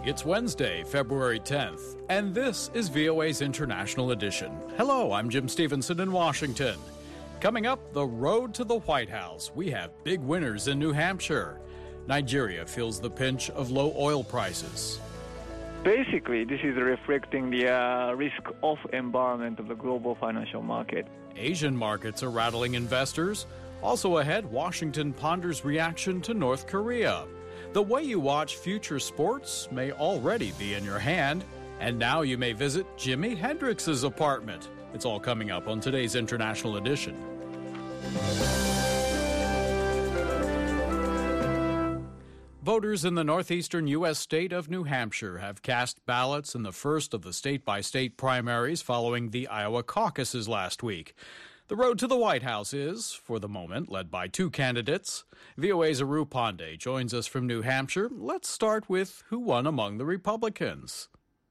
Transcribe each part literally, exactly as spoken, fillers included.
It's Wednesday, February tenth, and this is V O A's International Edition. Hello, I'm Jim Stevenson in Washington. Coming up, the road to the White House. We have big winners in New Hampshire. Nigeria feels the pinch of low oil prices. Basically, this is reflecting the uh, risk-off environment of the global financial market. Asian markets are rattling investors. Also ahead, Washington ponders reaction to North Korea. The way you watch future sports may already be in your hand, and now you may visit Jimi Hendrix's apartment. It's all coming up on today's International Edition. Voters in the northeastern U S state of New Hampshire have cast ballots in the first of the state-by-state primaries following the Iowa caucuses last week. The road to the White House is, for the moment, led by two candidates. V O A's Aru Pandey joins us from New Hampshire. Let's start with who won among the Republicans.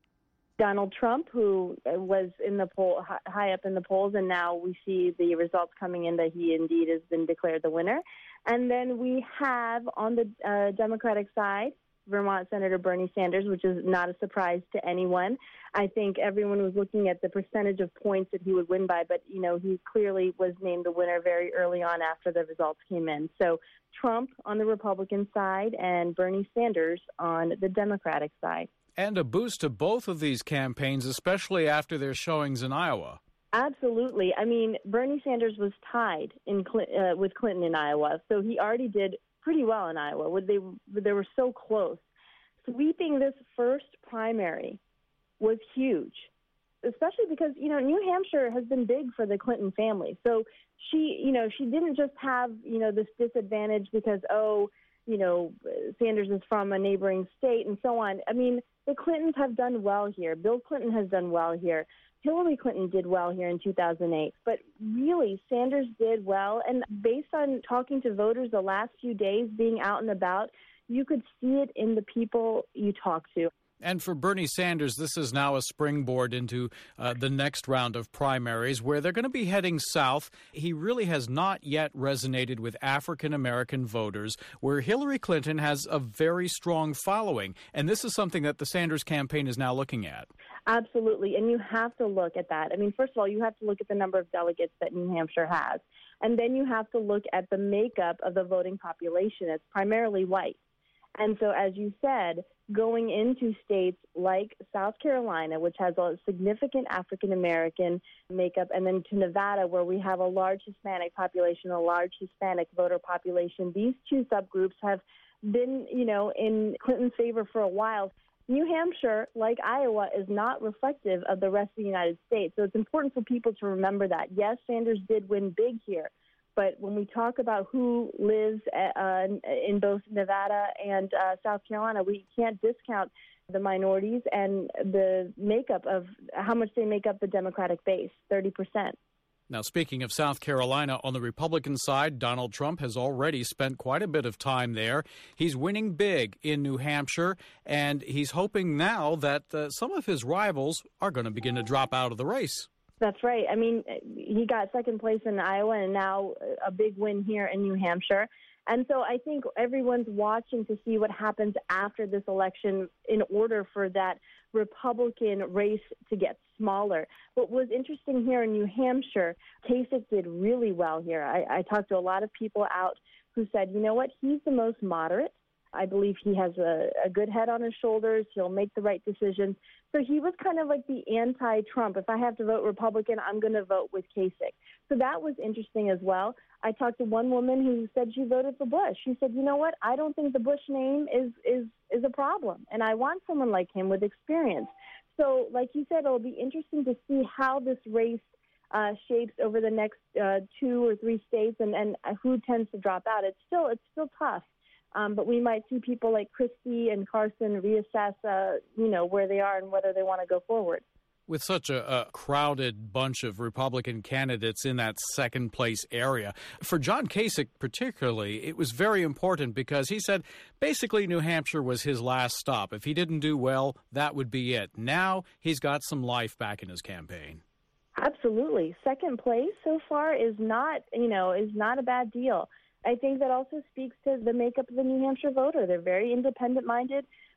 Donald Trump, who was in the poll, high up in the polls, and now we see the results coming in that he indeed has been declared the winner. And then we have on the uh, Democratic side, Vermont Senator Bernie Sanders, which is not a surprise to anyone. I think everyone was looking at the percentage of points that he would win by, but, you know, he clearly was named the winner very early on after the results came in. So Trump on the Republican side and Bernie Sanders on the Democratic side. And a boost to both of these campaigns, especially after their showings in Iowa. Absolutely. I mean, Bernie Sanders was tied in uh, with Clinton in Iowa, so he already did pretty well in Iowa. They, they were so close. Sweeping this first primary was huge, especially because, you know, New Hampshire has been big for the Clinton family. So she, you know, she didn't just have, you know, this disadvantage because, oh, you know, Sanders is from a neighboring state and so on. I mean, the Clintons have done well here. Bill Clinton has done well here. Hillary Clinton did well here in two thousand eight. But really, Sanders did well. And based on talking to voters the last few days, being out and about, you could see it in the people you talk to. And for Bernie Sanders, this is now a springboard into uh, the next round of primaries where they're going to be heading south. He really has not yet resonated with African-American voters, where Hillary Clinton has a very strong following. And this is something that the Sanders campaign is now looking at. Absolutely. And you have to look at that. I mean, first of all, you have to look at the number of delegates that New Hampshire has. And then you have to look at the makeup of the voting population. It's primarily white. And so, as you said, going into states like South Carolina, which has a significant African-American makeup, and then to Nevada, where we have a large Hispanic population, a large Hispanic voter population, these two subgroups have been, you know, in Clinton's favor for a while. New Hampshire, like Iowa, is not reflective of the rest of the United States. So it's important for people to remember that. Yes, Sanders did win big here. But when we talk about who lives uh, in both Nevada and uh, South Carolina, we can't discount the minorities and the makeup of how much they make up the Democratic base, thirty percent. Now, speaking of South Carolina, on the Republican side, Donald Trump has already spent quite a bit of time there. He's winning big in New Hampshire, and he's hoping now that uh, some of his rivals are going to begin to drop out of the race. That's right. I mean, he got second place in Iowa and now a big win here in New Hampshire. And so I think everyone's watching to see what happens after this election in order for that Republican race to get smaller. What was interesting here in New Hampshire, Kasich did really well here. I, I talked to a lot of people out who said, you know what, he's the most moderate. I believe he has a, a good head on his shoulders. He'll make the right decisions. So he was kind of like the anti-Trump. If I have to vote Republican, I'm going to vote with Kasich. So that was interesting as well. I talked to one woman who said she voted for Bush. She said, you know what, I don't think the Bush name is, is, is a problem, and I want someone like him with experience. So like you said, it'll be interesting to see how this race uh, shapes over the next uh, two or three states and, and who tends to drop out. It's still, it's still tough. Um, but we might see people like Christie and Carson reassess, uh, you know, where they are and whether they want to go forward. With such a, a crowded bunch of Republican candidates in that second place area, for John Kasich particularly, it was very important because he said basically New Hampshire was his last stop. If he didn't do well, that would be it. Now he's got some life back in his campaign. Absolutely. Second place so far is not, you know, is not a bad deal. I think that also speaks to the makeup of the New Hampshire voter. They're very independent-minded.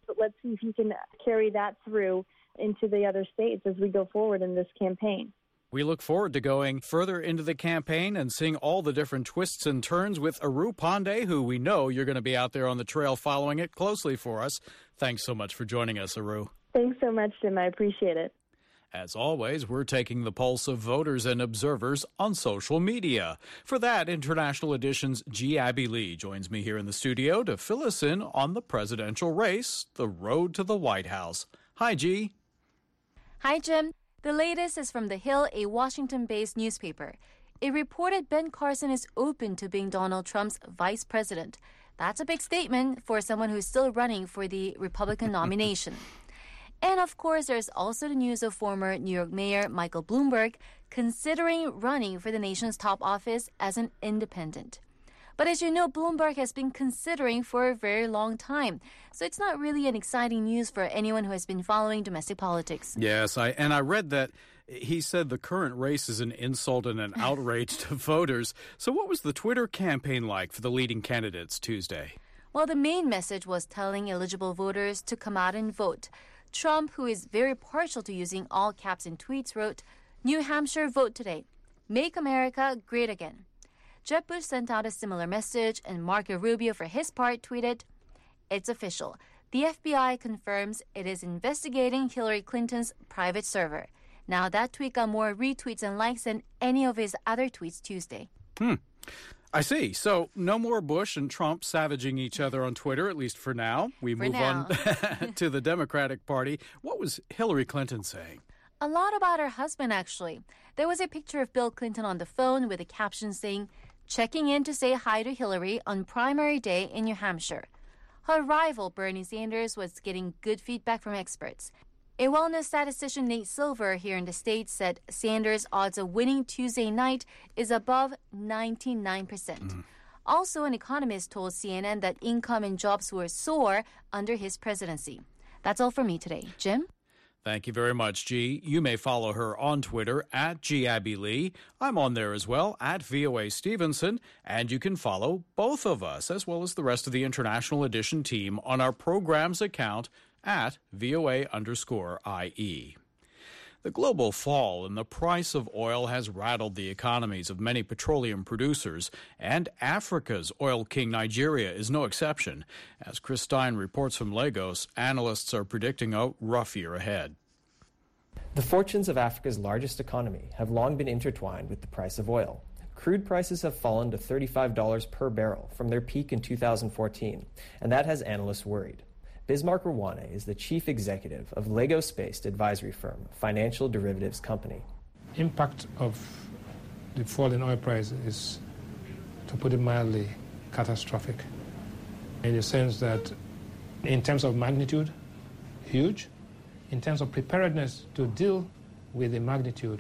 but let's see if he can carry that through into the other states as we go forward in this campaign. We look forward to going further into the campaign and seeing all the different twists and turns with Aru Pandey, who we know you're going to be out there on the trail following it closely for us. Thanks so much for joining us, Aru. Thanks so much, Jim. I appreciate it. As always, we're taking the pulse of voters and observers on social media. For that, International Edition's G. Abby Lee joins me here in the studio to fill us in on the presidential race, the road to the White House. Hi, G. Hi, Jim. The latest is from The Hill, a Washington-based newspaper. It reported Ben Carson is open to being Donald Trump's vice president. That's a big statement for someone who's still running for the Republican nomination. And of course, there's also the news of former New York Mayor Michael Bloomberg considering running for the nation's top office as an independent. But as you know, Bloomberg has been considering for a very long time. So it's not really an exciting news for anyone who has been following domestic politics. Yes, I and I read that he said the current race is an insult and an outrage to voters. So what was the Twitter campaign like for the leading candidates Tuesday? Well, the main message was telling eligible voters to come out and vote. Trump, who is very partial to using all caps in tweets, wrote, "New Hampshire, vote today. Make America great again." Jeb Bush sent out a similar message, and Marco Rubio, for his part, tweeted, "It's official. The F B I confirms it is investigating Hillary Clinton's private server." Now, that tweet got more retweets and likes than any of his other tweets Tuesday. Hmm. I see. So no more Bush and Trump savaging each other on Twitter, at least for now. We for move now. on to the Democratic Party. What was Hillary Clinton saying? A lot about her husband, actually. There was a picture of Bill Clinton on the phone with a caption saying, "Checking in to say hi to Hillary on primary day in New Hampshire." Her rival, Bernie Sanders, was getting good feedback from experts. A wellness statistician, Nate Silver, here in the States, said Sanders' odds of winning Tuesday night is above ninety-nine percent. Mm. Also, an economist told C N N that income and jobs were soar under his presidency. That's all for me today. Jim? Thank you very much, G. You may follow her on Twitter at G. Abby Lee. I'm on there as well, at V O A Stevenson. And you can follow both of us, as well as the rest of the International Edition team, on our program's account at V O A underscore I E. The global fall in the price of oil has rattled the economies of many petroleum producers, and Africa's oil king Nigeria is no exception. As Chris Stein reports from Lagos, analysts are predicting a rough year ahead. The fortunes of Africa's largest economy have long been intertwined with the price of oil. Crude prices have fallen to thirty-five dollars per barrel from their peak in two thousand fourteen, and that has analysts worried. Bismarck Rwane is the chief executive of Lagos-based advisory firm Financial Derivatives Company. Impact of the fall in oil price is, to put it mildly, catastrophic, in the sense that in terms of magnitude, huge. In terms of preparedness to deal with the magnitude,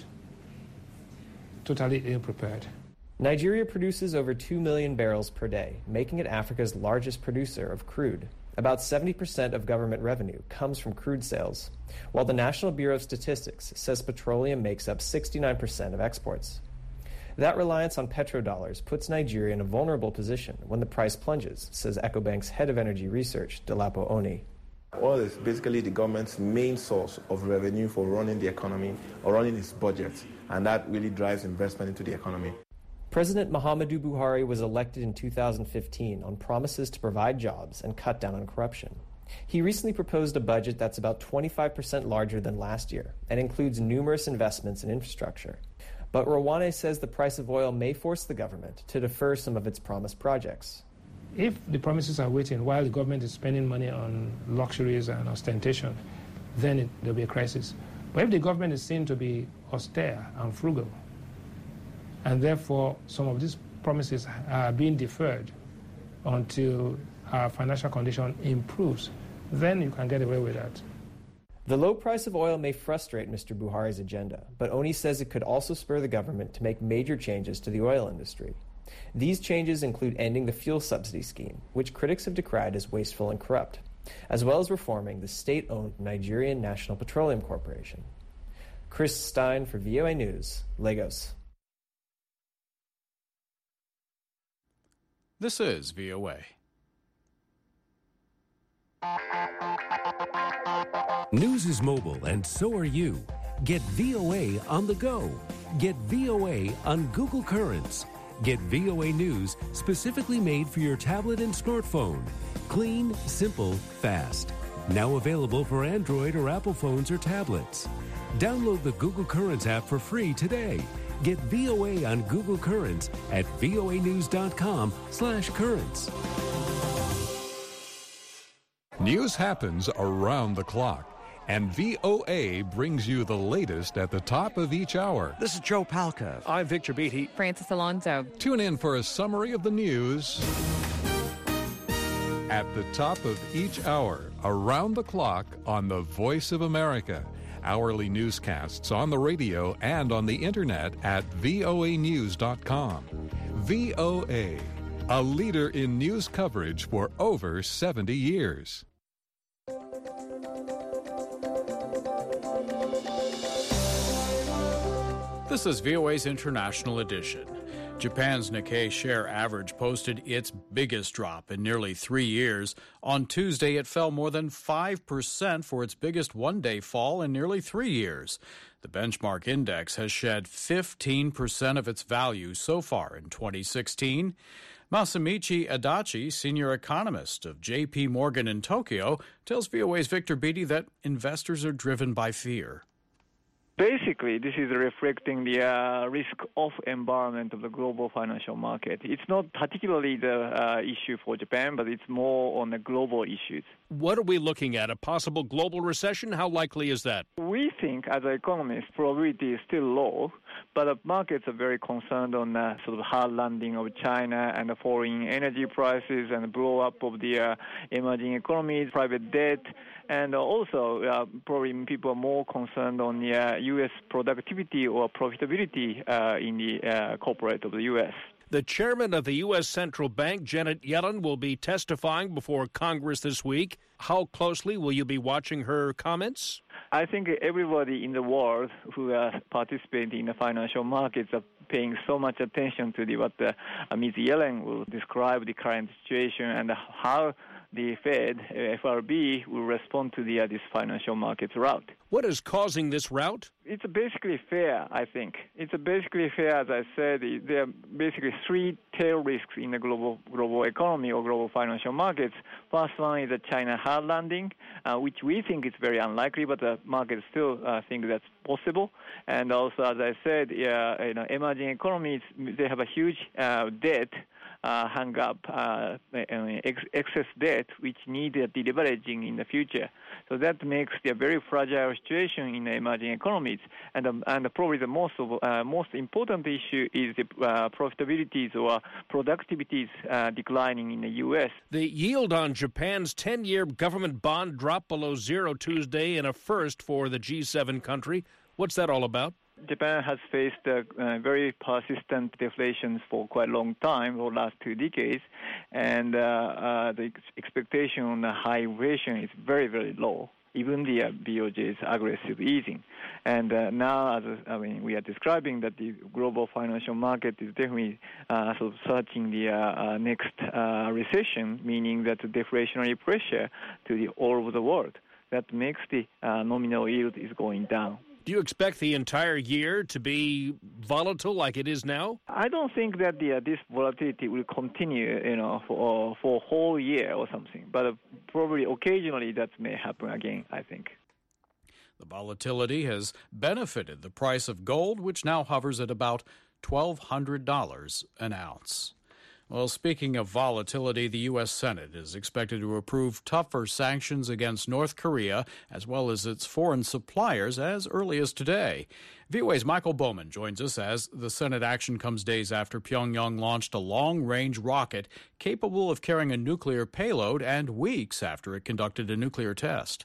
totally ill-prepared. Nigeria produces over two million barrels per day, making it Africa's largest producer of crude. About seventy percent of government revenue comes from crude sales, while the National Bureau of Statistics says petroleum makes up sixty-nine percent of exports. That reliance on petrodollars puts Nigeria in a vulnerable position when the price plunges, says EcoBank's head of energy research, Dolapo Oni. Oil is basically the government's main source of revenue for running the economy or running its budget, and that really drives investment into the economy. President Muhammadu Buhari was elected in two thousand fifteen on promises to provide jobs and cut down on corruption. He recently proposed a budget that's about twenty-five percent larger than last year and includes numerous investments in infrastructure. But Rwane says the price of oil may force the government to defer some of its promised projects. If the promises are waiting while the government is spending money on luxuries and ostentation, then it, there'll be a crisis. But if the government is seen to be austere and frugal, and therefore some of these promises are being deferred until our financial condition improves, then you can get away with that. The low price of oil may frustrate Mister Buhari's agenda, but Oni says it could also spur the government to make major changes to the oil industry. These changes include ending the fuel subsidy scheme, which critics have decried as wasteful and corrupt, as well as reforming the state-owned Nigerian National Petroleum Corporation. Chris Stein for V O A News, Lagos. This is V O A. News is mobile, and so are you. Get V O A on the go. Get V O A on Google Currents. Get V O A News specifically made for your tablet and smartphone. Clean, simple, fast. Now available for Android or Apple phones or tablets. Download the Google Currents app for free today. Get V O A on Google Currents at voanews.com slash currents. News happens around the clock, and V O A brings you the latest at the top of each hour. This is Joe Palca. I'm Victor Beatty. Francis Alonso. Tune in for a summary of the news at the top of each hour, around the clock on the Voice of America. Hourly newscasts on the radio and on the internet at V O A news dot com. V O A, a leader in news coverage for over seventy years. This is V O A's International Edition. Japan's Nikkei share average posted its biggest drop in nearly three years. On Tuesday, it fell more than five percent for its biggest one-day fall in nearly three years. The benchmark index has shed fifteen percent of its value so far in twenty sixteen. Masamichi Adachi, senior economist of J P Morgan in Tokyo, tells V O A's Victor Beatty that investors are driven by fear. Basically, this is reflecting the uh, risk-off environment of the global financial market. It's not particularly the uh, issue for Japan, but it's more on the global issues. What are we looking at? A possible global recession? How likely is that? We think, as economists, probability is still low, but the markets are very concerned on the sort of hard landing of China and the falling energy prices and the blow-up of the uh, emerging economies, private debt. And also, uh, probably people are more concerned on the uh, U S productivity or profitability uh, in the uh, corporate of the U S. The chairman of the U S Central Bank, Janet Yellen, will be testifying before Congress this week. How closely will you be watching her comments? I think everybody in the world who uh, participates in the financial markets are paying so much attention to the, what uh, Miz Yellen will describe the current situation and how the Fed, F R B, will respond to the uh, this financial markets rout. What is causing this rout? It's basically fair, I think. It's basically fair, as I said. There are basically three tail risks in the global global economy or global financial markets. First one is the China hard landing, uh, which we think is very unlikely, but the market still uh, think that's possible. And also, as I said, uh, you know, emerging economies, they have a huge uh, debt. Uh, hung up uh, ex- excess debt, which need uh, deleveraging in the future. So that makes the very fragile situation in the emerging economies. And um, and probably the most of, uh, most important issue is the uh, profitabilities or productivities uh, declining in the U S. The yield on Japan's ten-year government bond dropped below zero Tuesday in a first for the G seven country. What's that all about? Japan has faced uh, uh, very persistent deflations for quite a long time, for the last two decades, and uh, uh, the expectation on the high inflation is very, very low. Even the uh, B O J's aggressive easing, and uh, now, as I mean, we are describing that the global financial market is definitely uh, sort of searching the uh, uh, next uh, recession, meaning that the deflationary pressure to the all over the world that makes the uh, nominal yield is going down. Do you expect the entire year to be volatile like it is now? I don't think that the, uh, this volatility will continue, you know, for for a whole year or something. But uh, probably occasionally that may happen again, I think. The volatility has benefited the price of gold, which now hovers at about twelve hundred dollars an ounce. Well, speaking of volatility, the U S Senate is expected to approve tougher sanctions against North Korea, as well as its foreign suppliers, as early as today. V O A's Michael Bowman joins us as the Senate action comes days after Pyongyang launched a long-range rocket capable of carrying a nuclear payload and weeks after it conducted a nuclear test.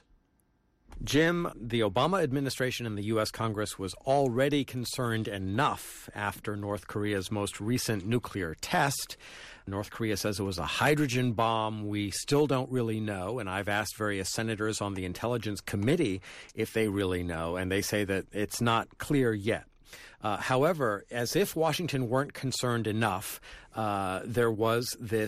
Jim, the Obama administration and the U S Congress was already concerned enough after North Korea's most recent nuclear test. North Korea says it was a hydrogen bomb. We still don't really know, and I've asked various senators on the Intelligence Committee if they really know, and they say that it's not clear yet. Uh, however, as if Washington weren't concerned enough, uh, there was this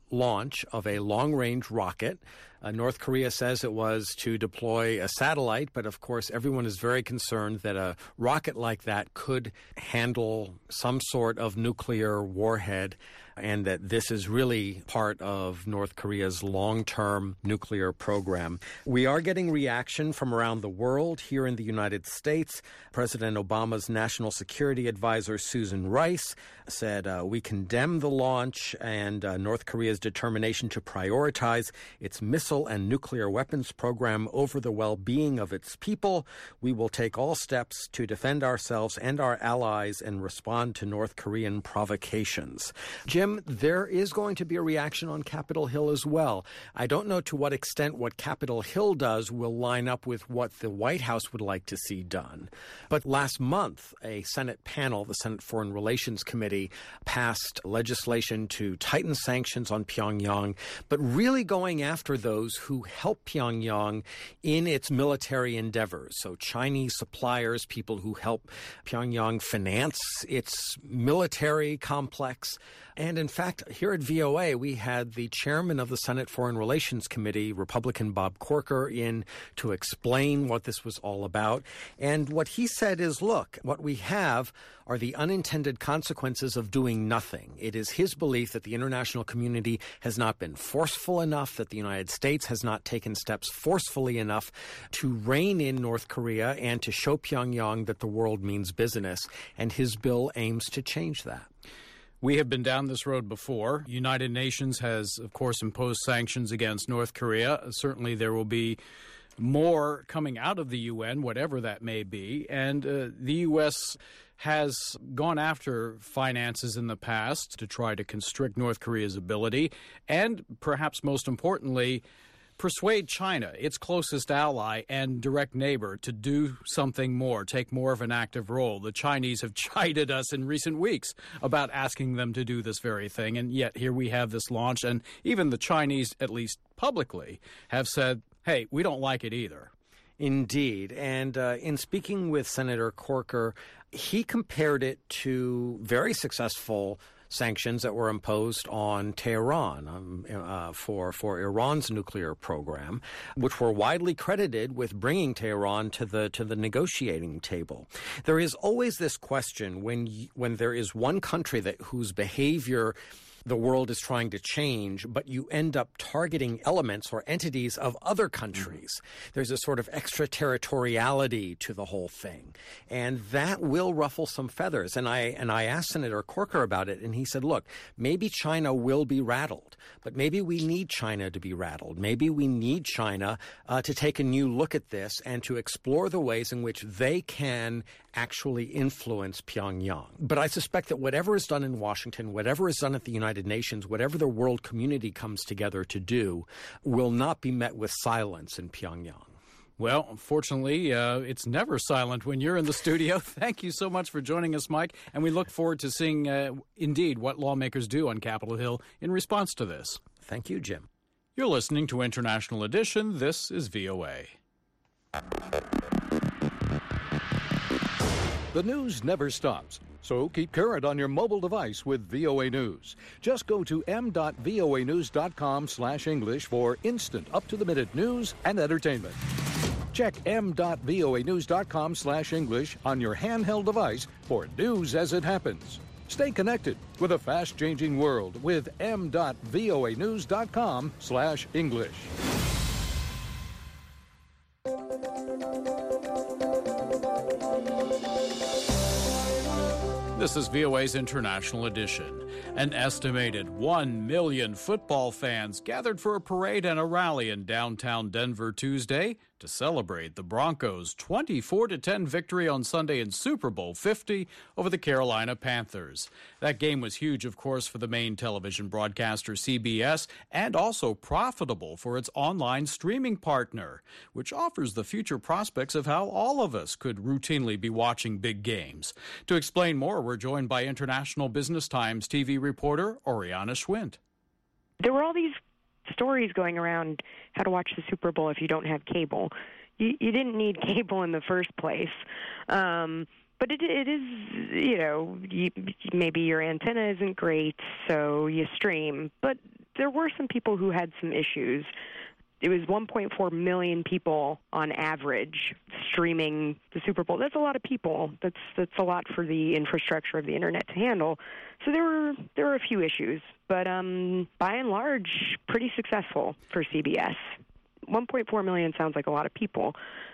launch of a long-range rocket. Uh, North Korea says it was to deploy a satellite, but of course everyone is very concerned that a rocket like that could handle some sort of nuclear warhead, and that this is really part of North Korea's long-term nuclear program. We are getting reaction from around the world. Here in the United States, President Obama's National Security Advisor Susan Rice said, uh, we condemn the launch and uh, North Korea's determination to prioritize its missile and nuclear weapons program over the well-being of its people. We will take all steps to defend ourselves and our allies and respond to North Korean provocations. Jim, there is going to be a reaction on Capitol Hill as well. I don't know to what extent what Capitol Hill does will line up with what the White House would like to see done. But last month, a Senate panel, the Senate Foreign Relations Committee, passed legislation to tighten sanctions on Pyongyang, but really going after those who help Pyongyang in its military endeavors. So Chinese suppliers, people who help Pyongyang finance its military complex. And in fact, here at V O A, we had the chairman of the Senate Foreign Relations Committee, Republican Bob Corker, in to explain what this was all about. And what he said is, look, what we have are the unintended consequences of doing nothing. It is his belief that the international community has not been forceful enough, that the United States has not taken steps forcefully enough to rein in North Korea and to show Pyongyang that the world means business. And his bill aims to change that. We have been down this road before. United Nations has, of course, imposed sanctions against North Korea. Certainly there will be more coming out of the U N, whatever that may be. And uh, the U S has gone after finances in the past to try to constrict North Korea's ability and, perhaps most importantly, persuade China, its closest ally and direct neighbor, to do something more, take more of an active role. The Chinese have chided us in recent weeks about asking them to do this very thing, and yet here we have this launch, and even the Chinese, at least publicly, have said, hey, we don't like it either. Indeed. And uh, in speaking with Senator Corker, he compared it to very successful sanctions that were imposed on Tehran um, uh, for for Iran's nuclear program, which were widely credited with bringing Tehran to the to the negotiating table. There is always this question when when there is one country that whose behavior the world is trying to change, but you end up targeting elements or entities of other countries. Mm-hmm. There's a sort of extraterritoriality to the whole thing. And that will ruffle some feathers. And I and I asked Senator Corker about it, and he said, look, maybe China will be rattled, but maybe we need China to be rattled. Maybe we need China uh, to take a new look at this and to explore the ways in which they can actually influence Pyongyang. But I suspect that whatever is done in Washington, whatever is done at the United Nations, whatever the world community comes together to do, will not be met with silence in Pyongyang. Well, unfortunately, uh, it's never silent when you're in the studio. Thank you so much for joining us, Mike, and we look forward to seeing, uh, indeed, what lawmakers do on Capitol Hill in response to this. Thank you, Jim. You're listening to International Edition. This is V O A. The news never stops, so keep current on your mobile device with V O A News. Just go to m dot v o a news dot com slash English for instant, up-to-the-minute news and entertainment. Check m dot v o a news dot com slash English on your handheld device for news as it happens. Stay connected with a fast-changing world with m dot v o a news dot com slash English. This is V O A's International Edition. An estimated one million football fans gathered for a parade and a rally in downtown Denver Tuesday to celebrate the Broncos' twenty-four to ten victory on Sunday in Super Bowl fifty over the Carolina Panthers. That game was huge, of course, for the main television broadcaster C B S and also profitable for its online streaming partner, which offers the future prospects of how all of us could routinely be watching big games. To explain more, we're joined by International Business Times T V reporter Oriana Schwint. There were all these stories going around how to watch the Super Bowl if you don't have cable. You, you didn't need cable in the first place. Um, but it, it is, you know, you, maybe your antenna isn't great, so you stream. But there were some people who had some issues. It was one point four million people on average streaming the Super Bowl. That's a lot of people. That's that's a lot for the infrastructure of the internet to handle. So there were there were a few issues, but um, by and large, pretty successful for C B S. one point four million sounds like a lot of people,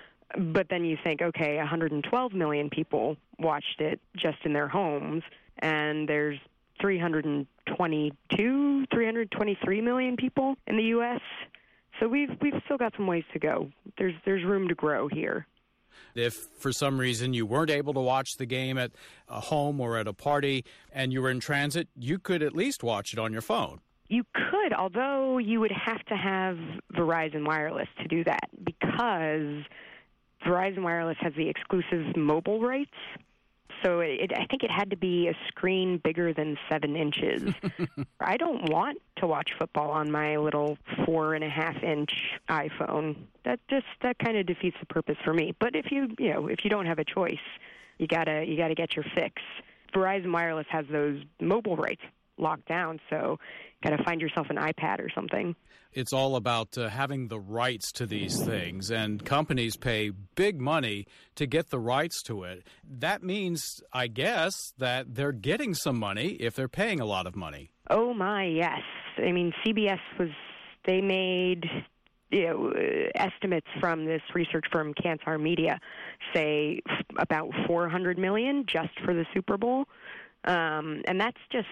but then you think, okay, one hundred twelve million people watched it just in their homes, and there's three hundred twenty-two, three hundred twenty-three million people in the U S So we've we've still got some ways to go. There's there's room to grow here. If for some reason you weren't able to watch the game at a home or at a party and you were in transit, you could at least watch it on your phone. You could, although you would have to have Verizon Wireless to do that because Verizon Wireless has the exclusive mobile rights. So it, I think it had to be a screen bigger than seven inches. I don't want to watch football on my little four and a half inch iPhone. That just that kind of defeats the purpose for me. But if you you know if you don't have a choice, you gotta you gotta get your fix. Verizon Wireless has those mobile rights locked down, so you gotta find yourself an iPad or something. It's all about uh, having the rights to these things, and companies pay big money to get the rights to it. That means, I guess, that they're getting some money if they're paying a lot of money. Oh, my, yes. I mean, C B S was, they made, you know, uh, estimates from this research firm, Kantar Media, say f- about four hundred million dollars just for the Super Bowl. Um, and that's just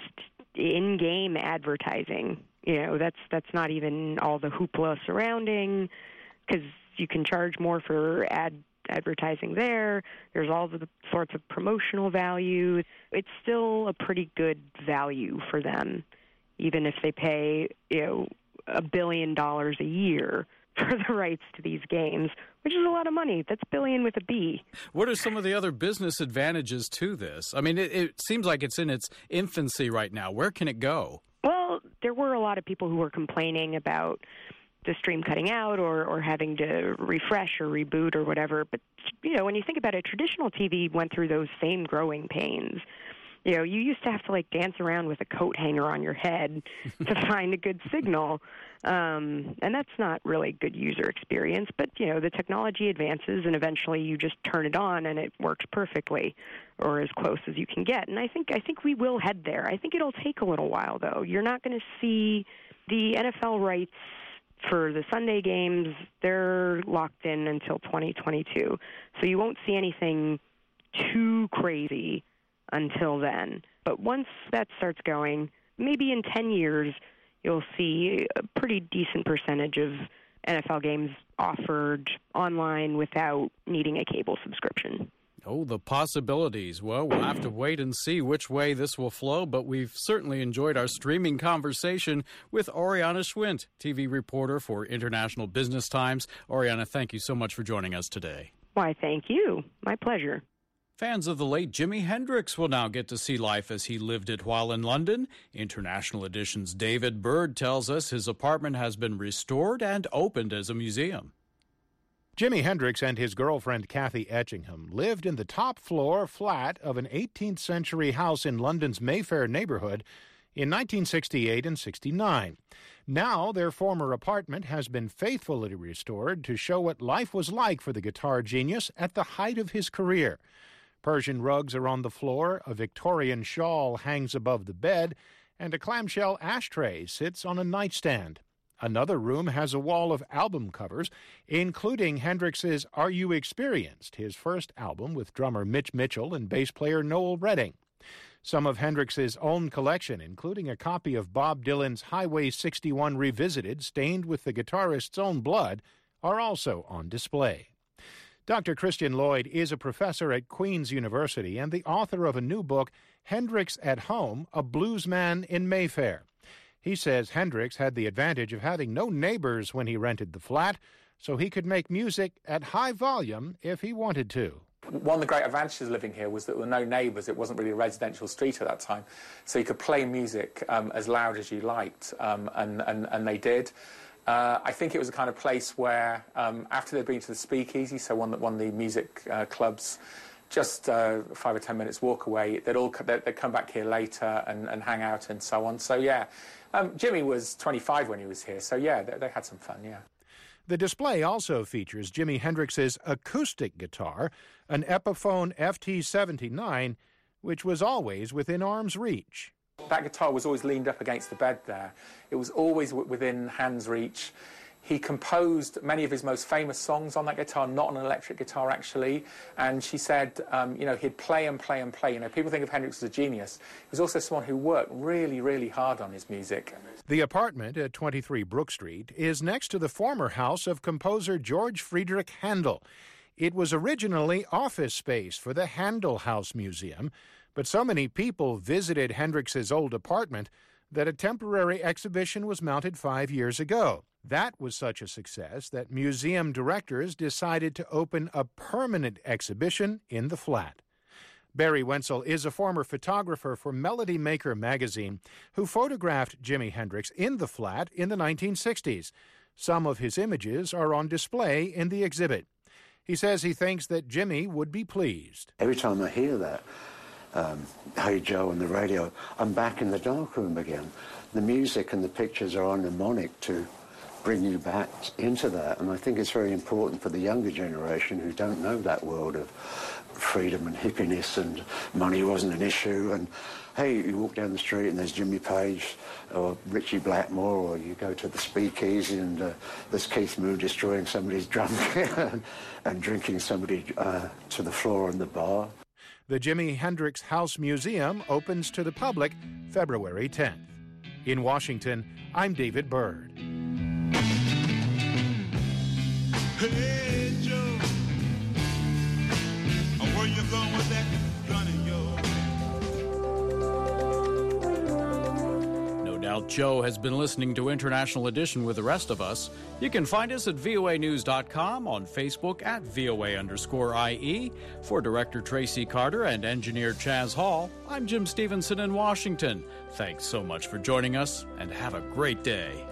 in-game advertising. You know, that's that's not even all the hoopla surrounding, because you can charge more for ad advertising there. There's all the sorts of promotional value. It's still a pretty good value for them, even if they pay, you know, a billion dollars a year for the rights to these games, which is a lot of money. That's billion with a B. What are some of the other business advantages to this? I mean, it, it seems like it's in its infancy right now. Where can it go? Well, there were a lot of people who were complaining about the stream cutting out or, or having to refresh or reboot or whatever. But, you know, when you think about it, traditional T V went through those same growing pains. You know, you used to have to, like, dance around with a coat hanger on your head to find a good signal. Um, and that's not really good user experience. But, you know, the technology advances, and eventually you just turn it on and it works perfectly, or as close as you can get. And I think I think we will head there. I think it'll take a little while, though. You're not going to see the N F L rights for the Sunday games. They're locked in until twenty twenty-two. So you won't see anything too crazy until then. But once that starts going, maybe in ten years, you'll see a pretty decent percentage of N F L games offered online without needing a cable subscription. Oh, the possibilities. Well, we'll have to wait and see which way this will flow, but we've certainly enjoyed our streaming conversation with Oriana Schwint, T V reporter for International Business Times. Oriana, thank you so much for joining us today. Why, thank you. My pleasure. Fans of the late Jimi Hendrix will now get to see life as he lived it while in London. International Edition's David Bird tells us his apartment has been restored and opened as a museum. Jimi Hendrix and his girlfriend Kathy Etchingham lived in the top floor flat of an eighteenth century house in London's Mayfair neighborhood in nineteen sixty-eight and sixty-nine. Now their former apartment has been faithfully restored to show what life was like for the guitar genius at the height of his career. Persian rugs are on the floor, a Victorian shawl hangs above the bed, and a clamshell ashtray sits on a nightstand. Another room has a wall of album covers, including Hendrix's Are You Experienced?, his first album with drummer Mitch Mitchell and bass player Noel Redding. Some of Hendrix's own collection, including a copy of Bob Dylan's Highway sixty-one Revisited, stained with the guitarist's own blood, are also on display. Doctor Christian Lloyd is a professor at Queen's University and the author of a new book, Hendrix at Home, A Bluesman in Mayfair. He says Hendrix had the advantage of having no neighbors when he rented the flat, so he could make music at high volume if he wanted to. One of the great advantages of living here was that there were no neighbours. It wasn't really a residential street at that time. So you could play music um, as loud as you liked, um, and, and, and they did. Uh, I think it was a kind of place where, um, after they'd been to the Speakeasy, so one, one of the music uh, clubs, just uh, five or ten minutes walk away, they'd all they'd come back here later and, and hang out and so on. So, yeah, Um, Jimmy was twenty-five when he was here, so yeah, they, they had some fun, yeah. The display also features Jimi Hendrix's acoustic guitar, an Epiphone F T seventy-nine, which was always within arm's reach. That guitar was always leaned up against the bed there. It was always w- within hand's reach. He composed many of his most famous songs on that guitar, not on an electric guitar, actually. And she said, um, you know, he'd play and play and play. You know, people think of Hendrix as a genius. He was also someone who worked really, really hard on his music. The apartment at twenty-three Brook Street is next to the former house of composer George Friedrich Handel. It was originally office space for the Handel House Museum, but so many people visited Hendrix's old apartment that a temporary exhibition was mounted five years ago. That was such a success that museum directors decided to open a permanent exhibition in the flat. Barry Wenzel is a former photographer for Melody Maker magazine who photographed Jimi Hendrix in the flat in the nineteen sixties. Some of his images are on display in the exhibit. He says he thinks that Jimmy would be pleased. Every time I hear that, um, Hey Joe on the radio, I'm back in the darkroom again. The music and the pictures are on a mnemonic to bring you back into that, and I think it's very important for the younger generation who don't know that world of freedom and hippiness and money wasn't an issue, and hey, you walk down the street and there's Jimmy Page or Richie Blackmore, or you go to the Speakeasy and uh, there's Keith Moon destroying somebody's drum and, and drinking somebody uh, to the floor in the bar. The Jimi Hendrix House Museum opens to the public February tenth. In Washington, I'm David Byrd. Hey, Joe, where you going with that gun of yours? No doubt Joe has been listening to International Edition with the rest of us. You can find us at V O A news dot com, on Facebook at V O A underscore I E. For Director Tracy Carter and Engineer Chaz Hall, I'm Jim Stevenson in Washington. Thanks so much for joining us, and have a great day.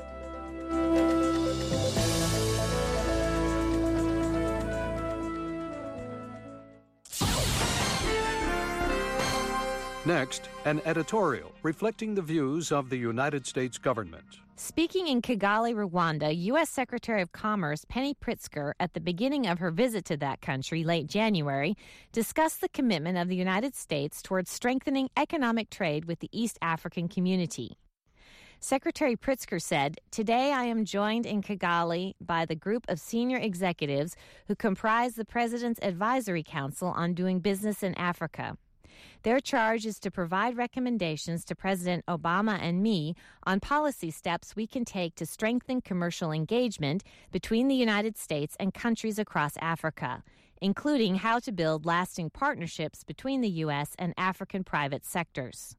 Next, an editorial reflecting the views of the United States government. Speaking in Kigali, Rwanda, U S Secretary of Commerce Penny Pritzker, at the beginning of her visit to that country late January, discussed the commitment of the United States towards strengthening economic trade with the East African community. Secretary Pritzker said, "Today I am joined in Kigali by the group of senior executives who comprise the President's Advisory Council on Doing Business in Africa. Their charge is to provide recommendations to President Obama and me on policy steps we can take to strengthen commercial engagement between the United States and countries across Africa, including how to build lasting partnerships between the U S and African private sectors."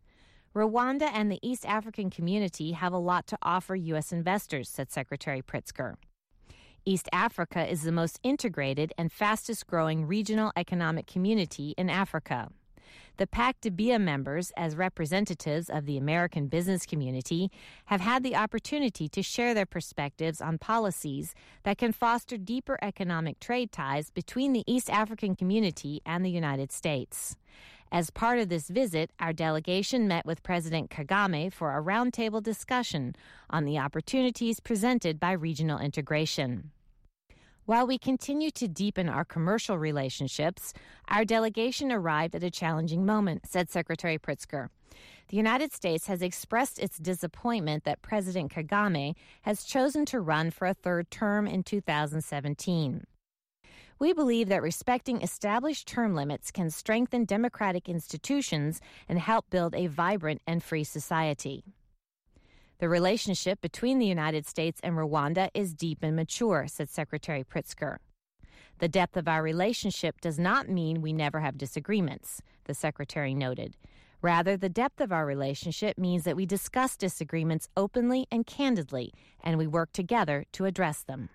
Rwanda and the East African community have a lot to offer U S investors, said Secretary Pritzker. East Africa is the most integrated and fastest-growing regional economic community in Africa. The Pact de Bia members, as representatives of the American business community, have had the opportunity to share their perspectives on policies that can foster deeper economic trade ties between the East African community and the United States. As part of this visit, our delegation met with President Kagame for a roundtable discussion on the opportunities presented by regional integration. While we continue to deepen our commercial relationships, our delegation arrived at a challenging moment, said Secretary Pritzker. The United States has expressed its disappointment that President Kagame has chosen to run for a third term in two thousand seventeen. We believe that respecting established term limits can strengthen democratic institutions and help build a vibrant and free society. The relationship between the United States and Rwanda is deep and mature, said Secretary Pritzker. The depth of our relationship does not mean we never have disagreements, the Secretary noted. Rather, the depth of our relationship means that we discuss disagreements openly and candidly, and we work together to address them.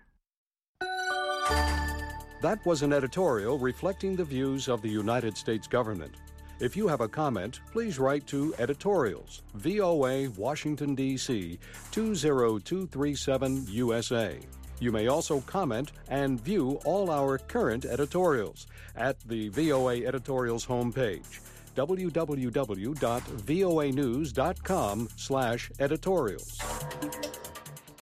That was an editorial reflecting the views of the United States government. If you have a comment, please write to Editorials, V O A, Washington, D C two zero two three seven U S A. You may also comment and view all our current editorials at the V O A Editorials homepage. w w w dot voa news dot com slash editorials.